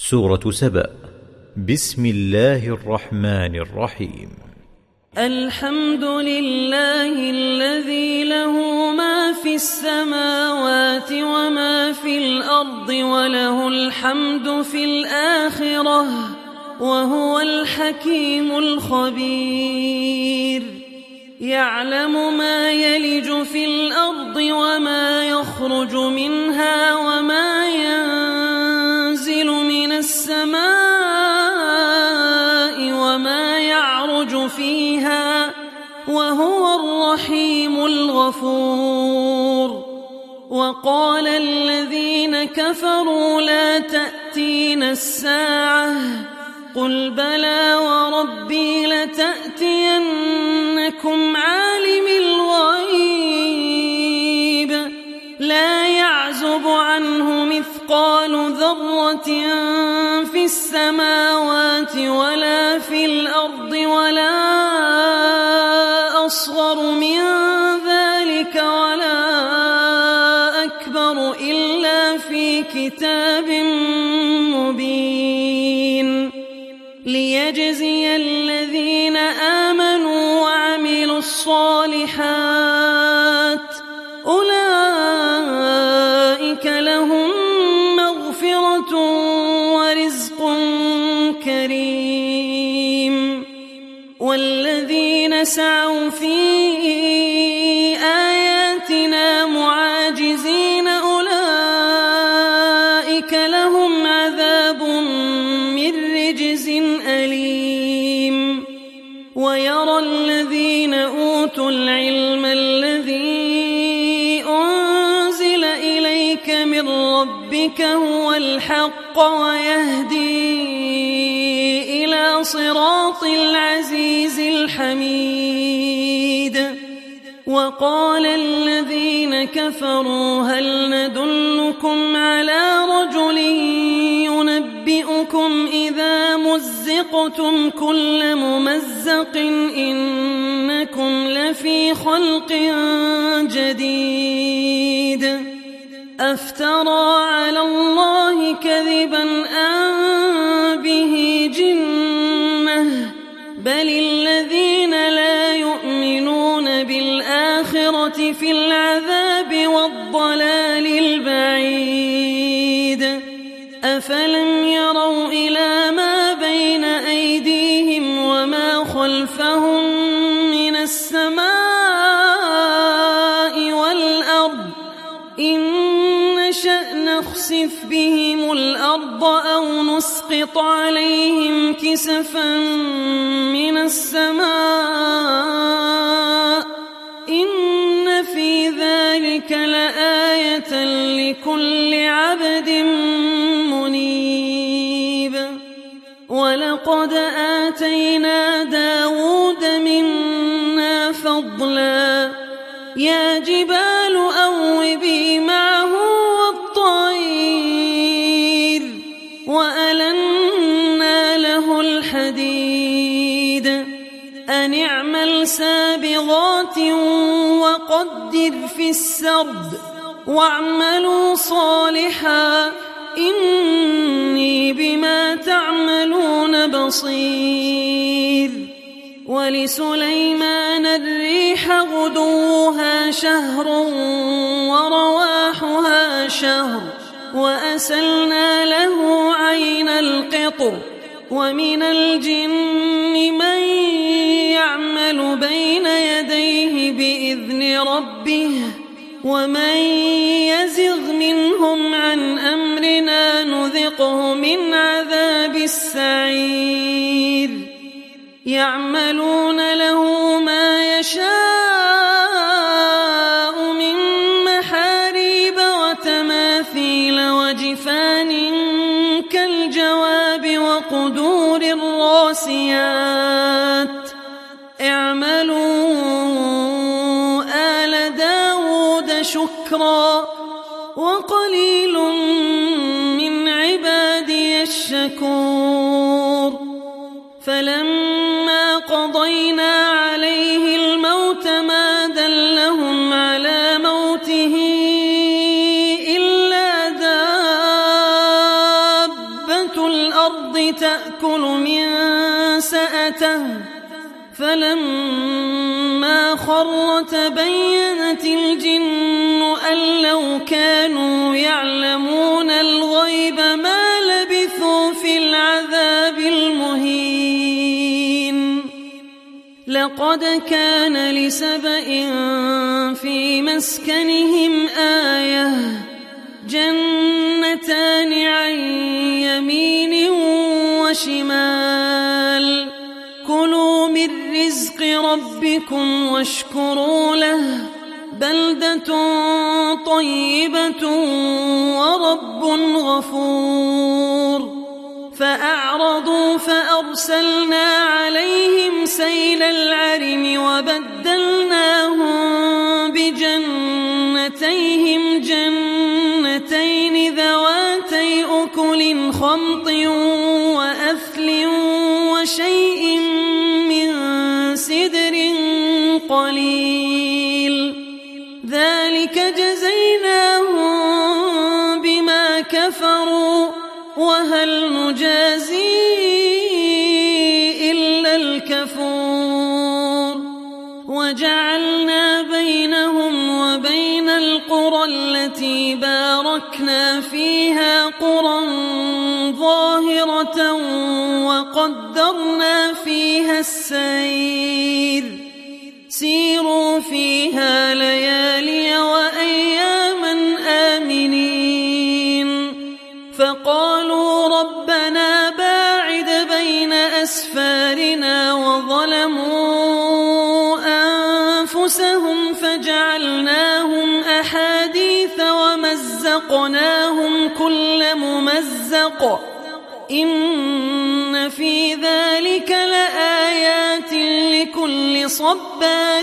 سورة سبأ. بسم الله الرحمن الرحيم. الحمد لله الذي له ما في السماوات وما في الأرض وله الحمد في الآخرة وهو الحكيم الخبير. يعلم ما يلج في الأرض وما يخرج منها وما ينزل من السماء وما يعرج فيها وهو الرحيم الغفور. وقال الذين كفروا لا تأتينا الساعة قل بلى وربي لتأتينكم عالم الغيب لا يعزب عنه مثقال ذرة في السماوات ولا في الأرض ولا أصغر من ذلك ولا أكبر إلا في كتاب مبين. ليجزي الذين آمنوا وعملوا الصالحات أولئك لهم مغفرة ورزق كريم. والذين سعوا في آياتنا معاجزين أولئك لهم عذاب من رجز أليم. ويرى الذين أوتوا العلم الذي أنزل إليك من ربك هو الحق ويهدي إلى صراط العزيز الحميد. وقال الذين كفروا هل ندلكم على رجل ينبئكم إذا مزقتم كل ممزق إنكم لفي خلق جديد أفترى على الله كذبا أم به جنة بل الذين لا يؤمنون بالآخرة في العذاب والضلال البعيد. أفلم يروا إلى ما بين أيديهم وما خلفهم من السماء والأرض إن نشأ نخسف بهم الأرض أو نسقط عليهم كسفا من السماء إن في ذلك لآية لكل عبد منيب. ولقد آتينا داود منا فضلا يا جبال أوبي معه والطير وألنا له الحديد أن اعمل سابغات وقدر في السرد واعملوا صالحا إني بما تعملون بصير. ولسليمان الريح غدوها شهر ورواحها شهر وأسلنا له عين القطر. ومن الجن من يعمل بين يديه بإذن ربه ومن يزغ منهم عن أمرنا نذقه من عذاب السعير. يعملون له ما يشاء من محاريب وتماثيل وجفان كالجواب وقدور الراسيات اعملوا آل داود شكرا وقليل من عبادي الشكور. فلما قضينا عليه الموت ما دلهم على موته إلا دابة الأرض تأكل من سأته فلما خر تبينت الجن أن لو كانوا يعلمون الغيب ما لبثوا في العذاب المهين. لقد كان لسبإ في مسكنهم آية جنتان عن يمين وشمال كلوا من رزق ربكم واشكروا له بلدة طيبة ورب غفور. فأعرضوا فأرسلنا عليهم سيل العرم وبدلناهم بجنتيهم جنتين ذواتي أكل خمط وأثل وشيء من سدر قليل ذلك جزيناهم بما كفروا وهل نجازي إلا الكفور. وجعلنا بينهم وبين القرى التي باركنا فيها قرى ظاهرة وقدرنا فيها السير سيروا فيها ليالي وأياما آمنين. فقالوا ربنا باعد بين أسفارنا وظلموا أنفسهم فجعلناهم أحاديث ومزقناهم كل ممزق إن في ذلك لآيات لكل صبار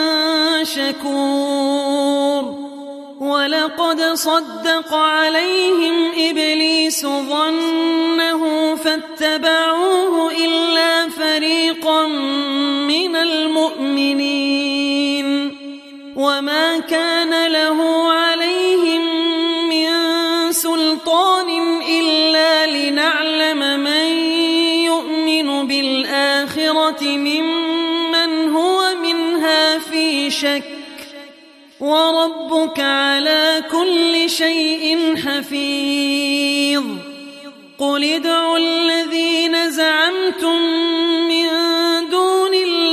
شكور. ولقد صدق عليهم إبليس ظنه فاتبعوه إلا فريقا من المؤمنين وما كان له عليهم من سلطان إلا لنعلم من يؤمن بالآخرة ممن هو منها في شك وربك على كل شيء حفيظ. قل ادعوا الذين زعمتم من دون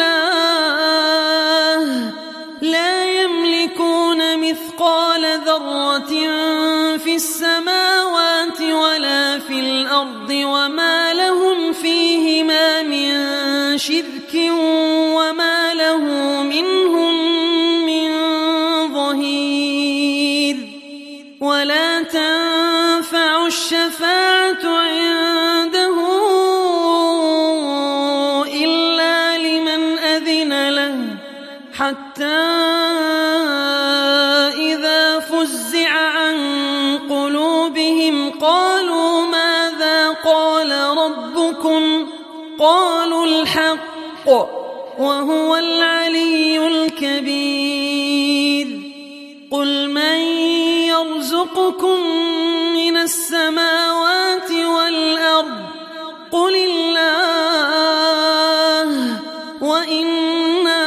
الله لا يملكون مثقال ذرة في السماوات ولا في الأرض وما لهم فيهما من شرك وما له منهم ولا تنفع الشفاعة عنده إلا لمن أذن له حتى إذا فزع عن قلوبهم قالوا ماذا قال ربكم قالوا الحق وهو العلي الكبير. قل من يرزقكم من السماوات والأرض قل الله وإنا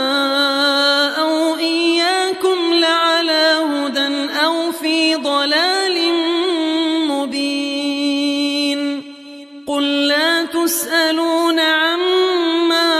أو إياكم لعلى هدى أو في ضلال مبين. قل لا تسألون عما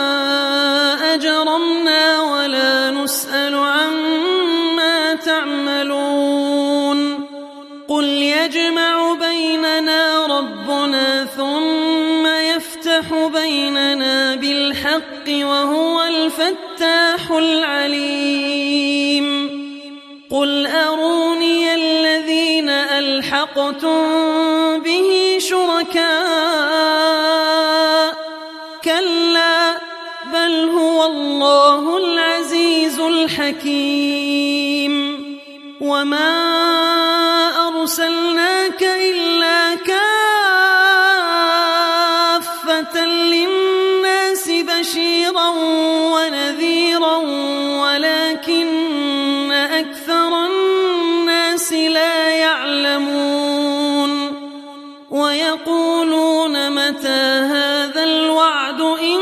أجرمنا ولا نسأل عما تعملون. قل يجمع بيننا ربنا ثم يفتح بيننا بالحق وهو الفتاح العليم. قل أروني الذين ألحقتم به شركاء كلا بل هو الله العزيز الحكيم. وما أرسلناك إلا كافة للناس بشيرا ونذيرا ولكن أكثر الناس لا يعلمون. ويقول ويقولون متى هذا الوعد إن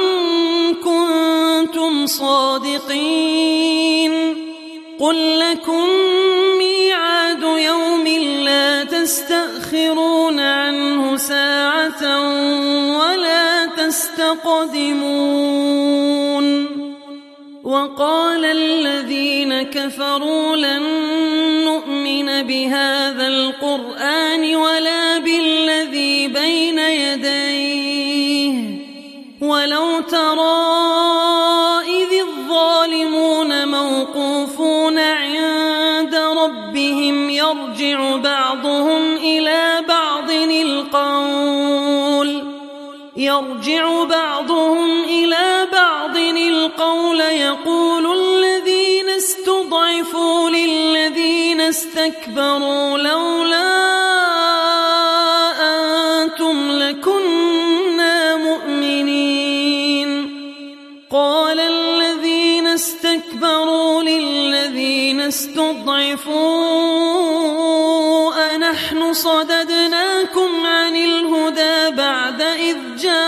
كنتم صادقين قل لكم ميعاد يوم لا تستأخرون عنه ساعة ولا تستقدمون وقال الذين كفروا لن نؤمن بهذا القرآن ولا بالذي بين يديه ولو ترى إذ الظالمون موقوفون عند ربهم يرجع بعضهم إلى بعض القول يقول الذين استضعفوا للذين استكبروا لولا أنتم لكنا مؤمنين قال الذين استكبروا للذين استضعفوا أنحن صددناكم عن الهدى بعد إذ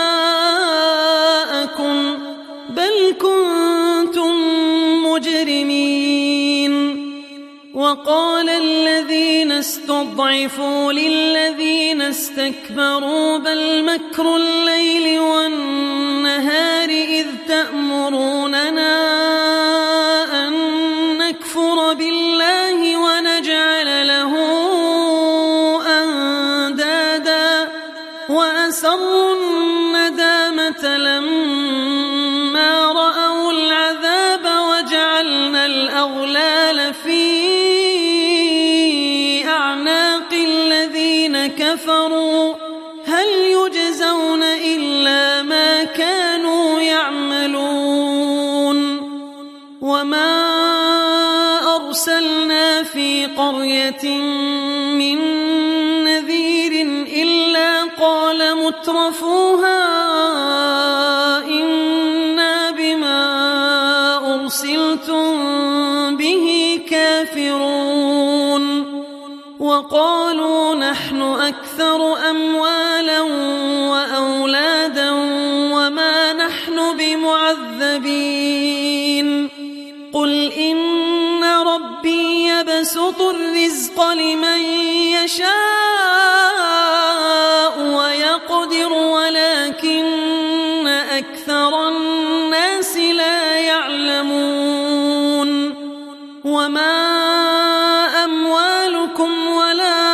جاءكم بل كنتم مجرمين وقال الذين استضعفوا للذين استكبروا بل مكر الليل والنهار إذ تأمروننا أن نكفر بالله ونجعل له أندادا وأسروا الندامة لما رأوا العذاب وجعلنا الأغلال في أعناق الذين كفروا هل يجزون إلا ما كانوا يعملون وما أرسلنا في قرية من نذير إلا قال مترفوها إنا بما أرسلتم به كافرون وقالوا نحن أكثر أموالا وأولادا وما نحن بمعذبين قل إن ربي يبسط الرزق لمن يشاء ويقدر ولكن أكثر الناس لا يعلمون وما أموالكم ولا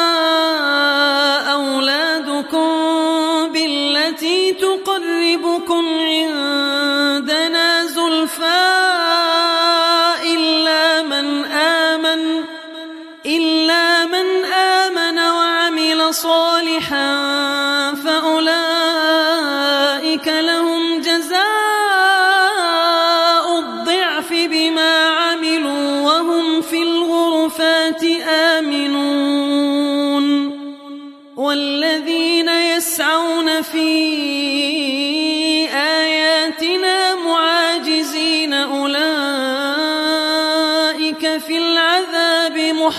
أولادكم بالتي تقربكم عندنا زلفى إلا من آمن وعمل صالحا فأولئك لهم جزاء الضعف بما عملوا وهم في الغرفات آمنون والذين يسعون في آياتنا معاجزين أولئك في العذاب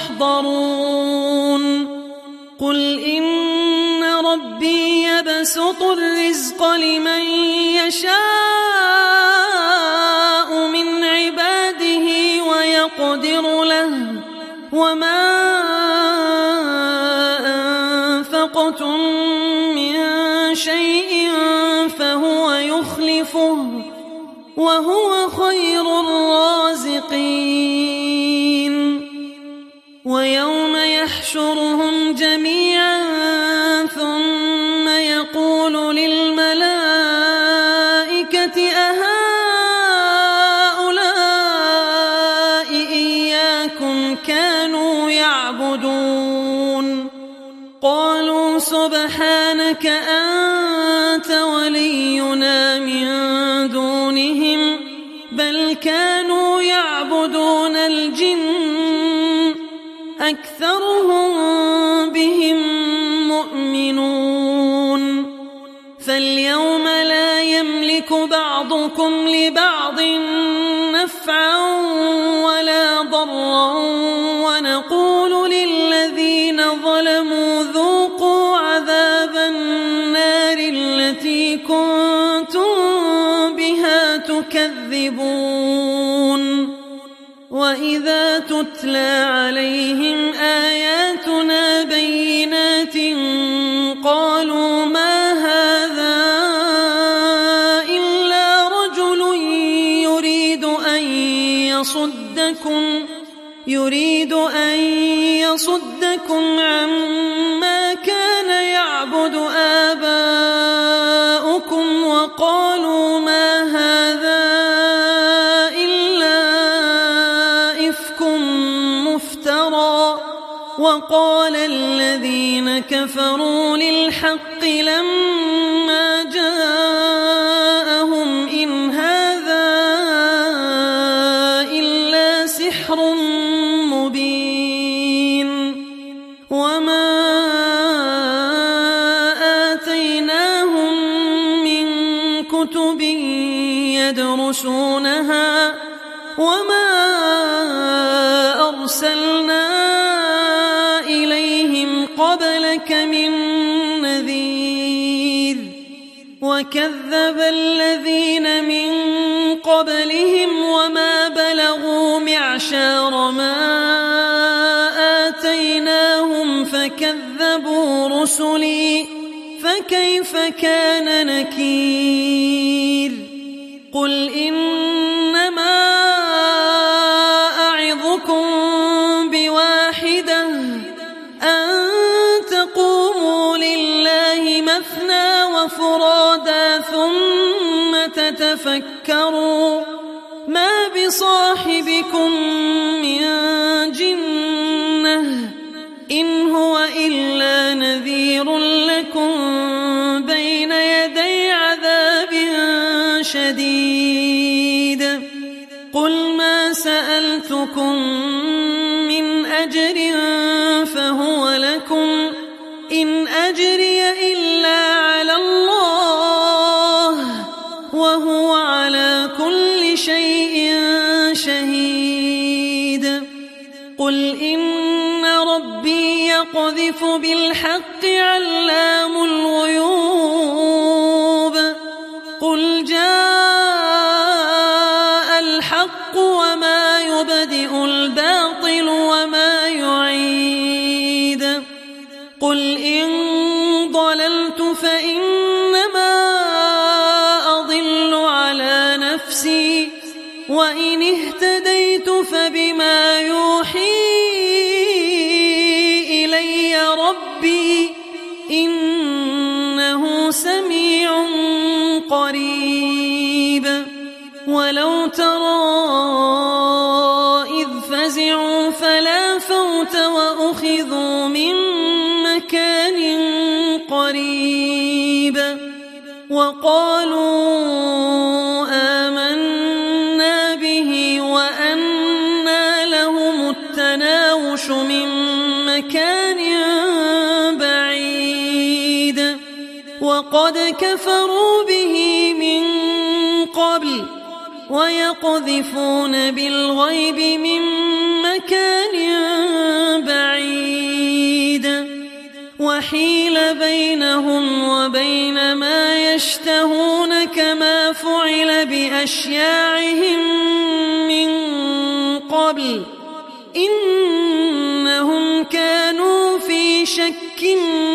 محضرون قل إن ربي يبسط الرزق لمن يشاء من عباده ويقدر له وما أنفقتم من شيء فهو يخلفه وهو خير الرازقين ويوم يحشرهم جميعا ثم يقول للملائكة أهؤلاء إياكم كانوا يعبدون قالوا سبحانك أنت ولينا من دونهم بل كانوا يعبدون الجن أكثرهم بهم مؤمنون فاليوم لا يملك بعضكم لبعض نفعا ولا ضرا ونقول للذين ظلموا ذوقوا عذاب النار التي كنتم بها تكذبون وإذا تتلى عليهم آياتنا بينات قالوا ما هذا إلا رجل يريد أن يصدكم عما كان يعبد آباؤكم وقالوا ما هذا إلا إفك مفترى وقال الذين كفروا للحق لما جاءهم إن هذا إلا سحر مبين وما آتيناهم من كتب يدرسونها وما أرسلنا إليهم قبلك من نذير وكذب الذين من قبلهم وما بلغوا معشار ما آتيناهم فكذبوا رسلي فكيف كان نكير قل إنما أعظكم بواحدة أن تقوموا لله مثنى وفرادا ثم تتفكروا ما بصاحبكم من جنة إن هو إلا نذير لكم بين يدي عذاب شديد قل ما سألتكم من أجر فهو لكم إن أجري إلا على الله وهو على كل شيء شهيد قل إن ربي يقذف بالحق علام الغيوب قل جاء الحق وما يبدئ الباطل وما يعيد قل إن ضللت فإنما أضل على نفسي وإن اهتديت فبما يوحي إلي ربي إنه سميع قريب ولو ترى إذ فزعوا فلا فوت وأخذوا من مكان قريب وقالوا آمنا به وأنى لهم التناوش من مكان بعيد وقد كفروا به من قبل ويقذفون بالغيب من مكان بعيد وحيل بينهم وبين ما يشتهون كما فعل بأشياعهم من قبل إنهم كانوا في شك